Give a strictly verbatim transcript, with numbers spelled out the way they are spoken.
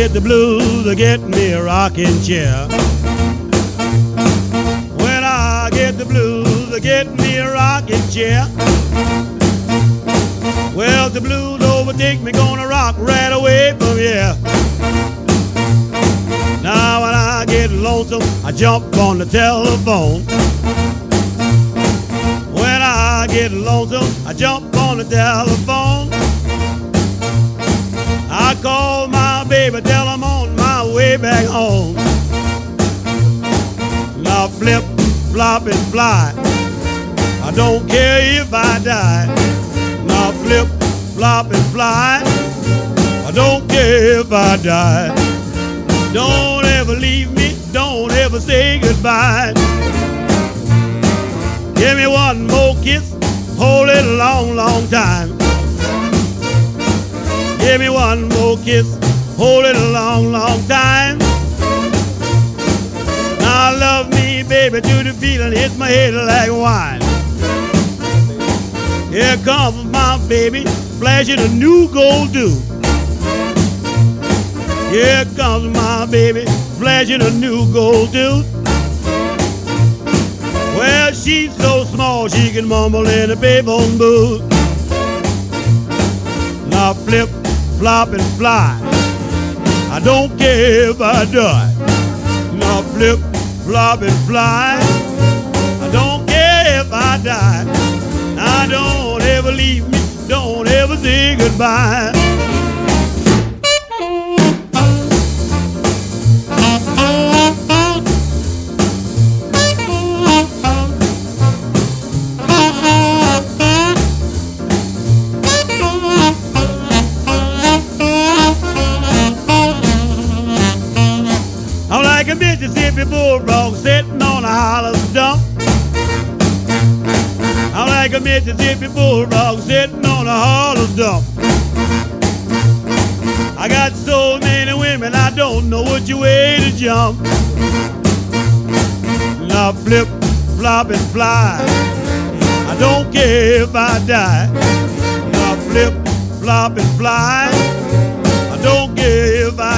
get the blues, I get me a rocking chair. When I get the blues, I get me a rocking chair. Well, the blues overtake me, gonna rock right away from here. Now when I get lonesome, I jump on the telephone. When I get lonesome, I jump on the telephone. I call my baby, tell I'm on my way back home. Now flip, flop, and fly, I don't care if I die. Now flip, flop, and fly, I don't care if I die. Don't ever leave me, don't ever say goodbye. Give me one more kiss, hold it a long, long time. Give me one more kiss, hold it a long, long time. Now love me, baby, to the feeling hits my head like wine. Here comes my baby, flashing a new gold tooth. Here comes my baby, flashing a new gold tooth. Well, she's so small she can mumble in a payphone booth. Now flip, flop, and fly, I don't care if I die. Now flip, flop, and fly, I don't care if I die. Now don't ever leave me, don't ever say goodbye. I'm like a Mississippi bulldog sitting on a hollow stump. I'm like a Mississippi bulldog sitting on a hollow stump. I got so many women, I don't know which way to jump. Now flip, flop, and fly, I don't care if I die. Now flip, flop, and fly, I don't care if I